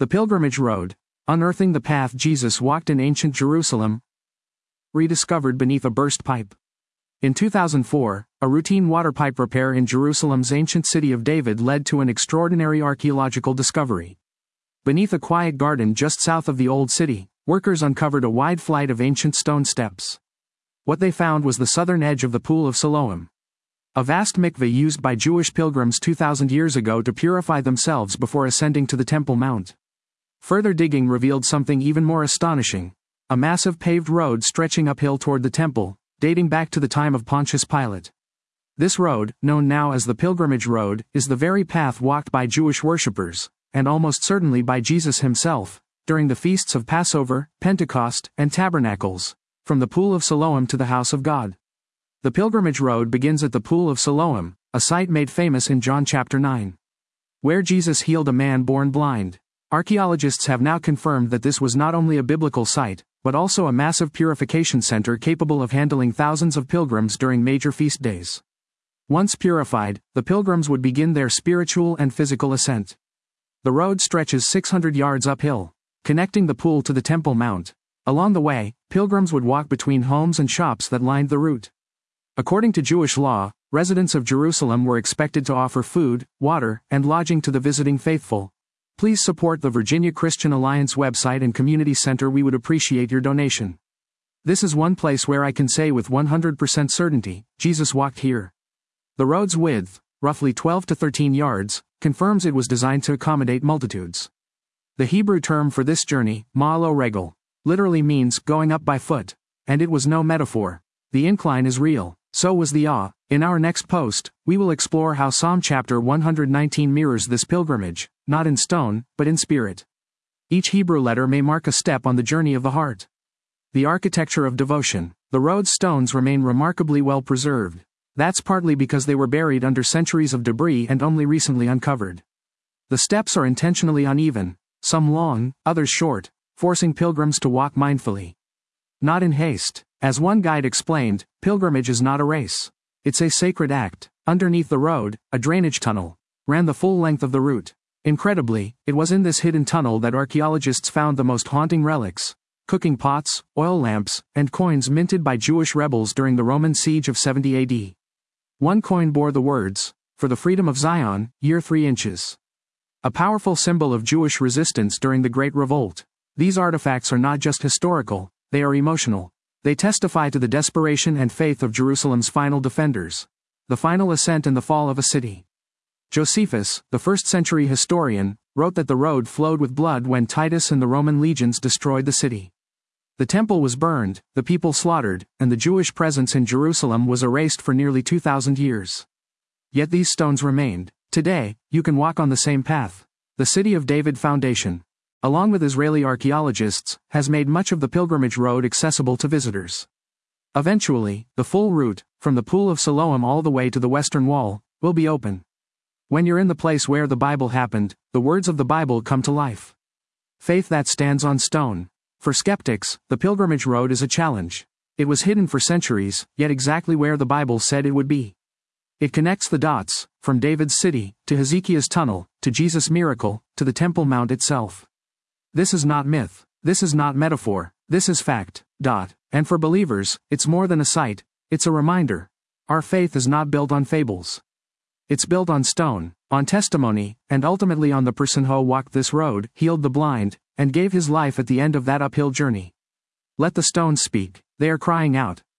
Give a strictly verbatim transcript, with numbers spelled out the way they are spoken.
The Pilgrimage Road, unearthing the path Jesus walked in ancient Jerusalem, rediscovered beneath a burst pipe. In two thousand four, a routine water pipe repair in Jerusalem's ancient city of David led to an extraordinary archaeological discovery. Beneath a quiet garden just south of the Old City, workers uncovered a wide flight of ancient stone steps. What they found was the southern edge of the Pool of Siloam, a vast mikveh used by Jewish pilgrims two thousand years ago to purify themselves before ascending to the Temple Mount. Further digging revealed something even more astonishing: a massive paved road stretching uphill toward the temple, dating back to the time of Pontius Pilate. This road, known now as the Pilgrimage Road, is the very path walked by Jewish worshippers, and almost certainly by Jesus himself, during the feasts of Passover, Pentecost, and Tabernacles, from the Pool of Siloam to the house of God. The Pilgrimage Road begins at the Pool of Siloam, a site made famous in John chapter nine, where Jesus healed a man born blind. Archaeologists have now confirmed that this was not only a biblical site, but also a massive purification center capable of handling thousands of pilgrims during major feast days. Once purified, the pilgrims would begin their spiritual and physical ascent. The road stretches six hundred yards uphill, connecting the pool to the Temple Mount. Along the way, pilgrims would walk between homes and shops that lined the route. According to Jewish law, residents of Jerusalem were expected to offer food, water, and lodging to the visiting faithful. Please support the Virginia Christian Alliance website and community center. We would appreciate your donation. This is one place where I can say with one hundred percent certainty, Jesus walked here. The road's width, roughly twelve to thirteen yards, confirms it was designed to accommodate multitudes. The Hebrew term for this journey, ma'alo regel, literally means going up by foot, and it was no metaphor. The incline is real, so was the awe. In our next post, we will explore how Psalm chapter one hundred nineteen mirrors this pilgrimage, not in stone, but in spirit. Each Hebrew letter may mark a step on the journey of the heart. The architecture of devotion. The road's stones remain remarkably well preserved. That's partly because they were buried under centuries of debris and only recently uncovered. The steps are intentionally uneven, some long, others short, forcing pilgrims to walk mindfully, not in haste. As one guide explained, pilgrimage is not a race. It's a sacred act. Underneath the road, a drainage tunnel ran the full length of the route. Incredibly, it was in this hidden tunnel that archaeologists found the most haunting relics: cooking pots, oil lamps, and coins minted by Jewish rebels during the Roman siege of seventy A D. One coin bore the words, "For the freedom of Zion, year three inches." A powerful symbol of Jewish resistance during the Great Revolt. These artifacts are not just historical, they are emotional. They testify to the desperation and faith of Jerusalem's final defenders. The final ascent and the fall of a city. Josephus, the first century historian, wrote that the road flowed with blood when Titus and the Roman legions destroyed the city. The temple was burned, the people slaughtered, and the Jewish presence in Jerusalem was erased for nearly two thousand years. Yet these stones remained. Today, you can walk on the same path. The City of David Foundation, along with Israeli archaeologists, has made much of the pilgrimage road accessible to visitors. Eventually, the full route, from the Pool of Siloam all the way to the Western Wall, will be open. When you're in the place where the Bible happened, the words of the Bible come to life. Faith that stands on stone. For skeptics, the pilgrimage road is a challenge. It was hidden for centuries, yet exactly where the Bible said it would be. It connects the dots, from David's city, to Hezekiah's tunnel, to Jesus' miracle, to the Temple Mount itself. This is not myth. This is not metaphor. This is fact. Dot. And for believers, it's more than a site, it's a reminder. Our faith is not built on fables. It's built on stone, on testimony, and ultimately on the person who walked this road, healed the blind, and gave his life at the end of that uphill journey. Let the stones speak. They are crying out,